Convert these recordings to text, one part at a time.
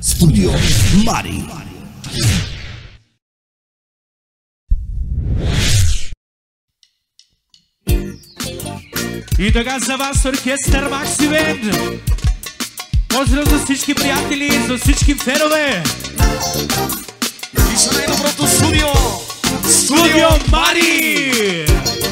Studio Mari. И така за вас оркестър Макси Бенд. Поздрав за всички приятели, за всички фенове. И за най-доброто студио. Студио Мари.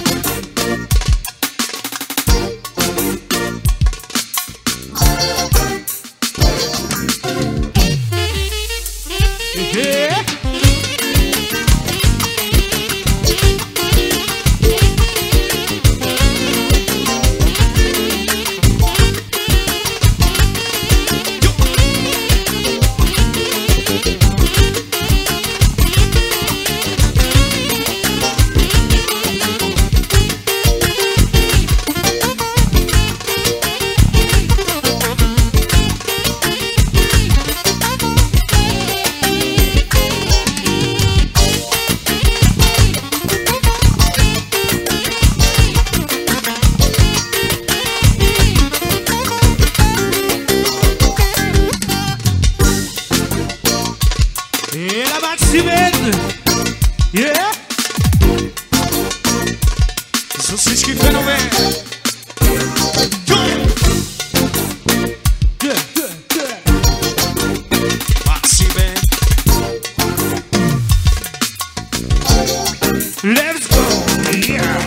За всички фенове. Макси Бенд. Let's go! Yeah!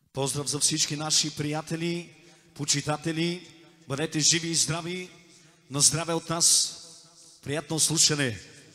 Поздрав за всички наши приятели, почитатели. Бъдете живи и здрави. На здраве от нас. Приятно слушане.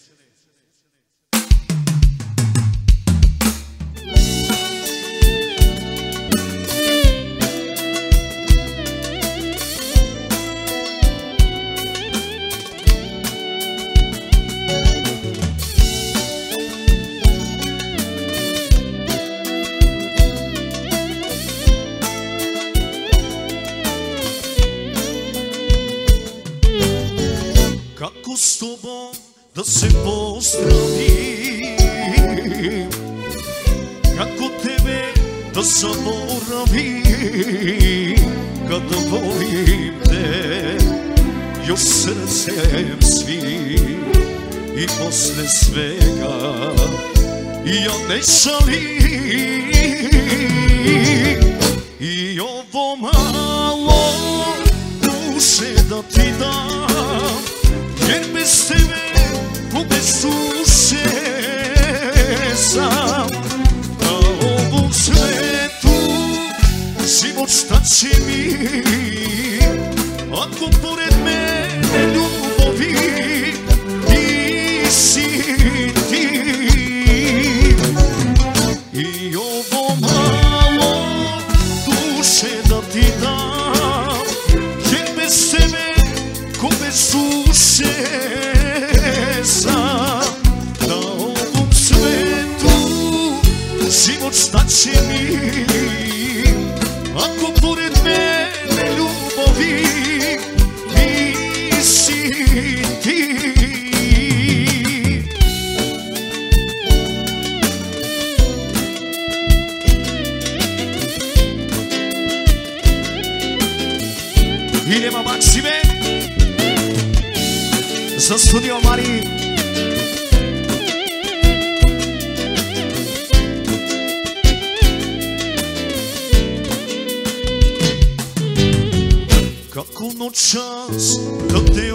Како с тобой да се поздравим, како тебе да заборавим, kada volim te, još srcem svim i posle svega ja ne šalim i ovo malo duše da ti dam, jer bez tebe ko bez duše sam. Na ovom svetu život šta će mi, ako pored mene ljubavi nisi ti. I ovo malo duše da ti dam, jer bez tebe ko bez duše sam. Na ovom svetu život šta će mi, ako pored mene ljubavi nisi ti. Idemo Maksime za studio Mari. Kako noćas da te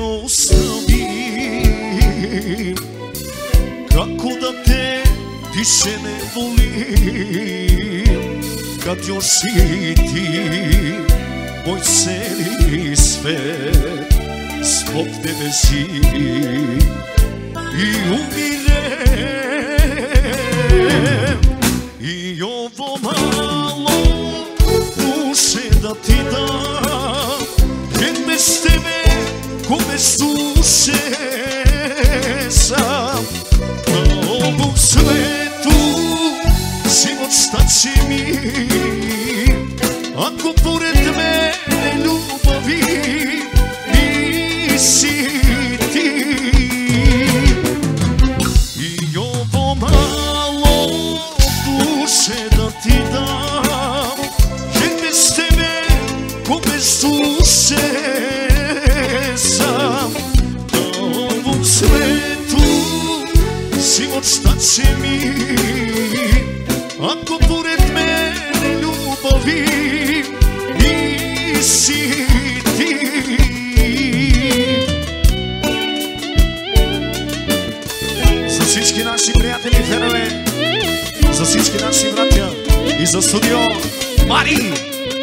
ostavim, kako da te više ne volim, kad još si ti moj celi svet, zbog tebe živim i umirem. I ovo malo duše da ti dam, jer bez tebe ko bez duše sam. Na ovom svetu život šta će mi, ako pored mene ljubavi nisi ti. I ovo malo duše da ti dam, jer bez tebe ko bez duše sam. Na ovom svetu život šta će mi, ako pored mene ljubavi nisi ti. За всички наши приятели и фенове, за всички наши братя и за студио Мари.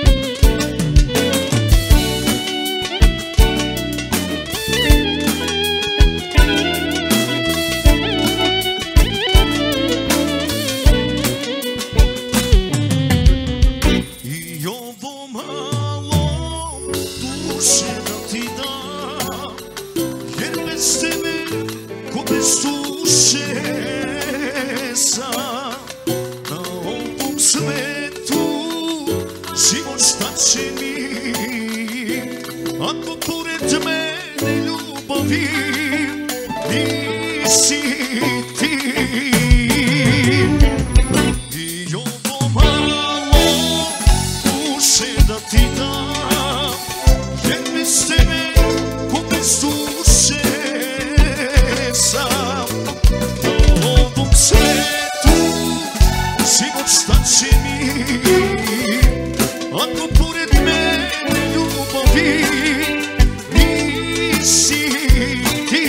И ovo malo duše da ti dam, jer bez tebe ko bez duše sam. Na ovom svetu život šta će mi, ako pored mene ljubavi nisi ti. I ovo malo duše da ti dam, jer bez tebe ko bez duše sam. Na ovom svetu život šta će mi, ako pored mene ljubavi nisi ti.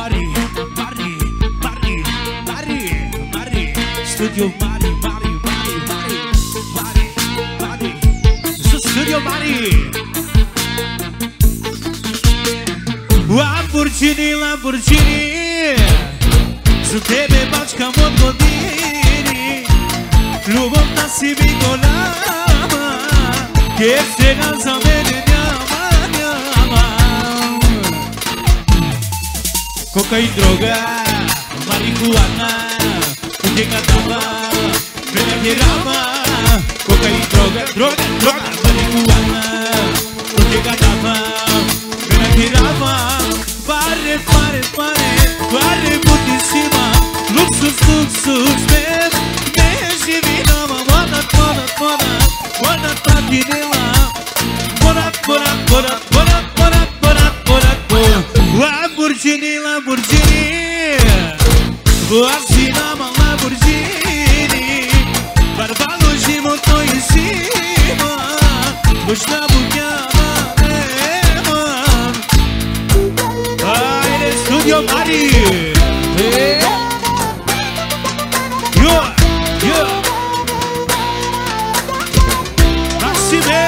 mari, mari, mari, mari, mari, studio mari, mari, mari, mari, mari, mari, studio mari. Lamborghini, Lamborghini, za tebe bačkam od godini, ljubavna si mi golama, kjeftena za mene njama, njama. Coca y droga, marihuana, llega dama, ven a rama. Coca y droga, droga, droga, marihuana, llega dama, ven a rama. Pare, pare, pare, pare putísima, luxus, luxus, me živinama, monat, monat, monat, monat platinila, monat, monat, monat, monat, monat, monat, monat, monat. Lamborghini, Lamborghini, assinama Lamborghini, barbalo život to je sima, božna buljama nema. Ajde, studio Mari, jo, jo, Maksime.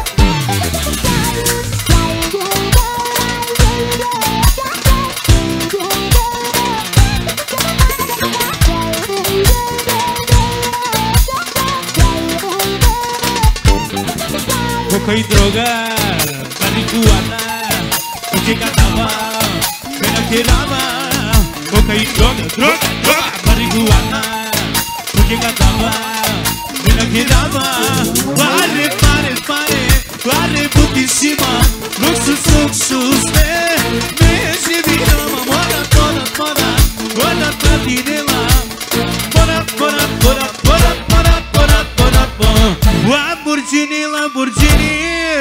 Coca y droga, marihuana, llega dama, ven a rama. Coca y droga, droga, droga, marihuana, llega dama, ven a rama. Pare, pare, pare, pare putísima, luxus, luxus, me živinama, monat, monat, monat, monat platinila, monat, monat, monat, monat, monat, monat, monat, monat. Lamborghini, Lamborghini,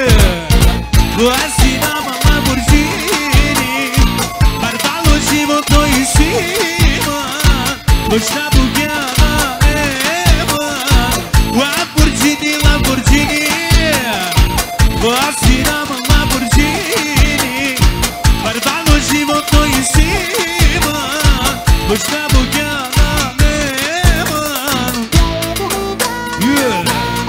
assinama Lamborghini, barbalo život to je sima, božna buljama nema. Lamborghini, Lamborghini, assinama Lamborghini, barbalo život to je sima, božna buljama nema. Yeah.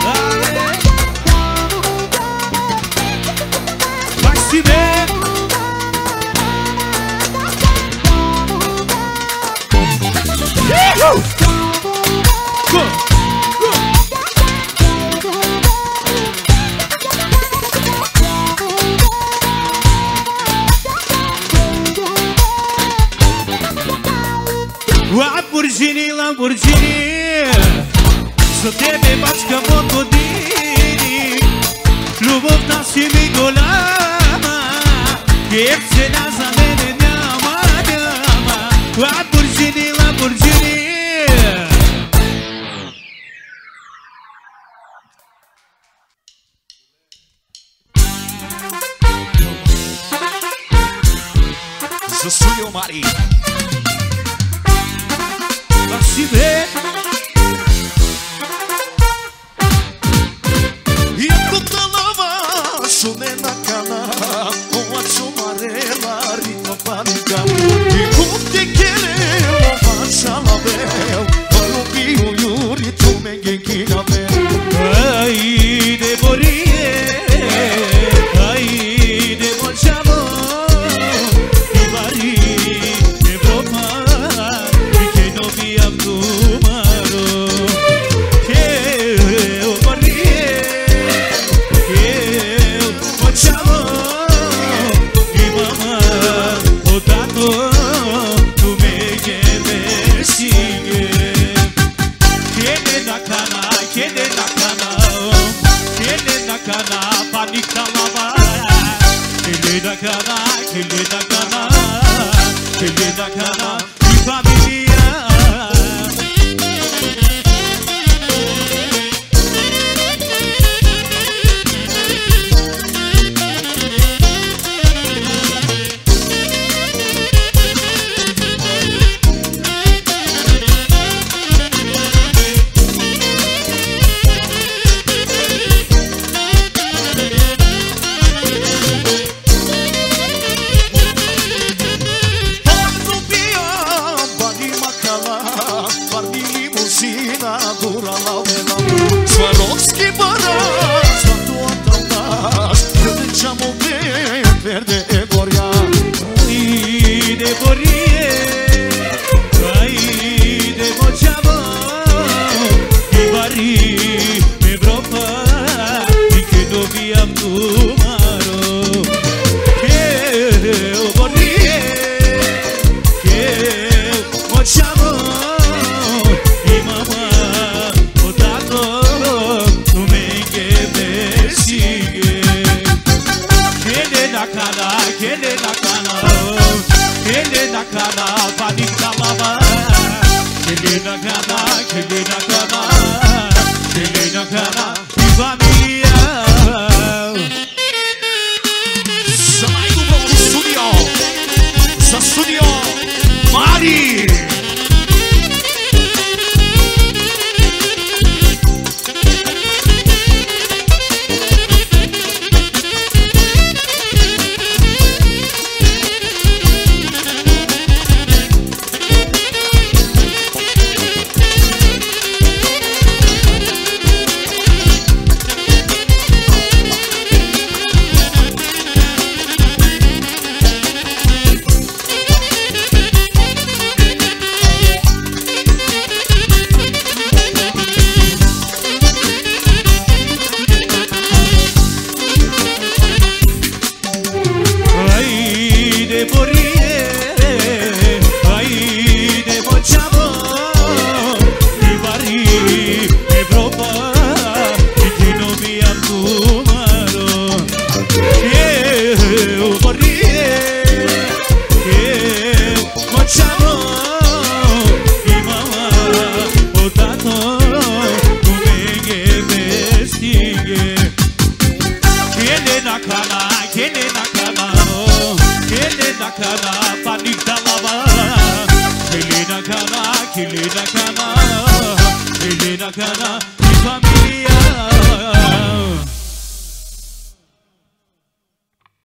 Lamborghini, Lamborghini, za tebe bačkam od godini, ljubavna si mi golama, jeftina za mene njama, njama. Lamborghini, Lamborghini. Za studio Mari, Maksime. Sume na cana, com a chumarela, ritmo panica. E com te querer, faça la bel, quando vi o Yuri, tu me guequina bel. Ai, de morie, ai, de mochavo, de mari, de broma, e quem não me abdumaro, que eu morie, que eu mochavo, e mama, o tato, tu me queres seguir. Quede na cana, quede na cana, quede na cana, panic da lava. Kilina cana, kilina cana.